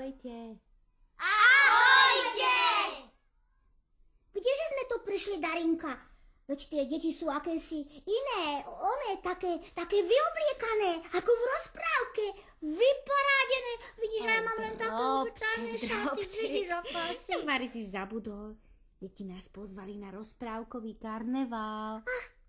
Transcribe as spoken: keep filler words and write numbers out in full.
Ahojte. Ahojte! Kdeže sme tu prišli, Darinka? Veď tie deti sú akési iné, one také, také vyobliekané, ako v rozprávke, vyparádené. Vidíš, ja mám len také obyčajné šaty, vidíš, aká si. Mari si zabudol. Deti nás pozvali na rozprávkový karneval. Ach,